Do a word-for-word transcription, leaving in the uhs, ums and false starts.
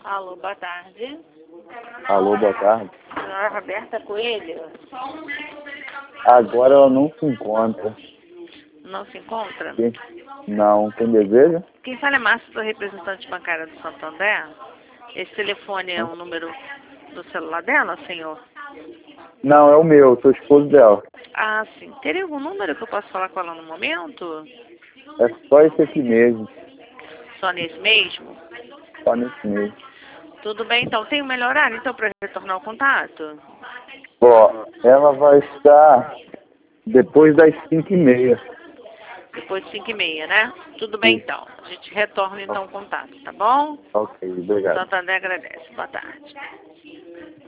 Alô, boa tarde. Alô, boa tarde. Senhora Roberta Coelho? Agora ela não se encontra. Não se encontra? Quem? Não, quem deseja? Quem fala é Márcio, sou representante bancária do Santander. Esse telefone é o número do celular dela, senhor? Não, é o meu, sou esposo dela. Ah, sim. Teria algum número que eu possa falar com ela no momento? É só esse aqui mesmo, Só nesse mesmo? só nesse mesmo. Tudo bem, então. Tem o melhor horário, então, para retornar o contato? Ó, ela vai estar depois das cinco e meia. Depois de cinco e meia, né? Tudo bem, então. A gente retorna, então, o contato, tá bom? Ok, obrigado. Santander agradece. Boa tarde.